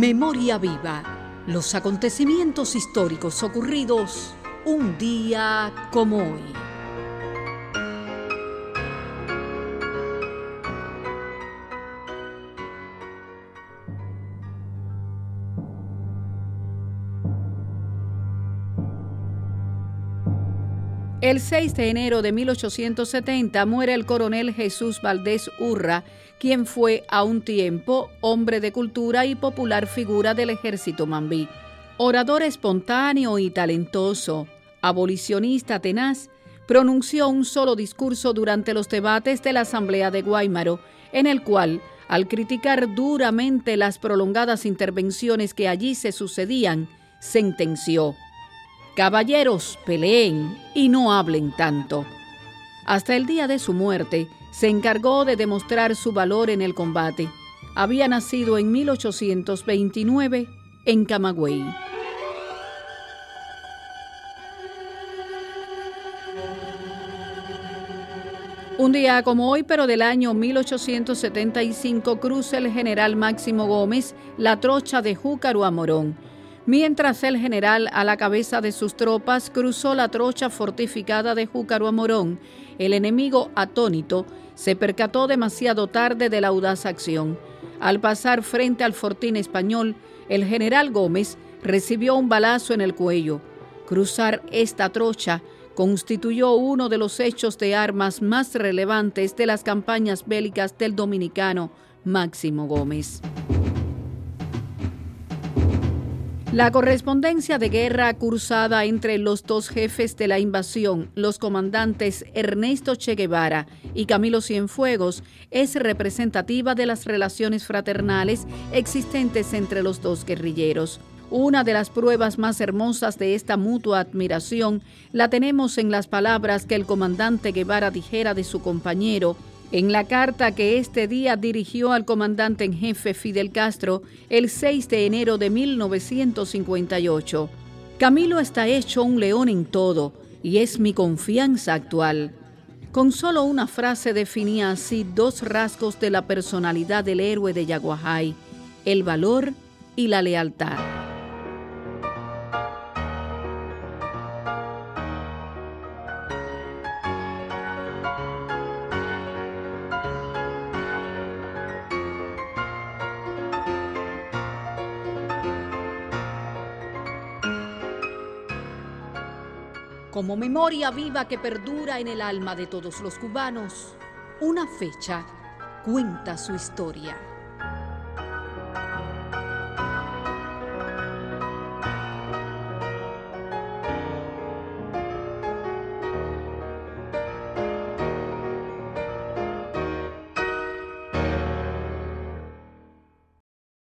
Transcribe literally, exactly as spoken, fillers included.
Memoria viva. Los acontecimientos históricos ocurridos un día como hoy. El seis de enero de mil ochocientos setenta muere el coronel Jesús Valdés Urra, quien fue a un tiempo hombre de cultura y popular figura del ejército mambí. Orador espontáneo y talentoso, abolicionista tenaz, pronunció un solo discurso durante los debates de la Asamblea de Guáimaro, en el cual, al criticar duramente las prolongadas intervenciones que allí se sucedían, sentenció: «Caballeros, peleen y no hablen tanto». Hasta el día de su muerte, se encargó de demostrar su valor en el combate. Había nacido en mil ochocientos veintinueve en Camagüey. Un día como hoy, pero del año mil ochocientos setenta y cinco, cruza el general Máximo Gómez la trocha de Júcaro a Morón. Mientras el general, a la cabeza de sus tropas, cruzó la trocha fortificada de Júcaro a Morón, el enemigo, atónito, se percató demasiado tarde de la audaz acción. Al pasar frente al fortín español, el general Gómez recibió un balazo en el cuello. Cruzar esta trocha constituyó uno de los hechos de armas más relevantes de las campañas bélicas del dominicano Máximo Gómez. La correspondencia de guerra cursada entre los dos jefes de la invasión, los comandantes Ernesto Che Guevara y Camilo Cienfuegos, es representativa de las relaciones fraternales existentes entre los dos guerrilleros. Una de las pruebas más hermosas de esta mutua admiración la tenemos en las palabras que el comandante Guevara dijera de su compañero en la carta que este día dirigió al comandante en jefe Fidel Castro el seis de enero de mil novecientos cincuenta y ocho. Camilo está hecho un león en todo y es mi confianza actual. Con solo una frase definía así dos rasgos de la personalidad del héroe de Yaguajay: el valor y la lealtad. Como memoria viva que perdura en el alma de todos los cubanos, una fecha cuenta su historia.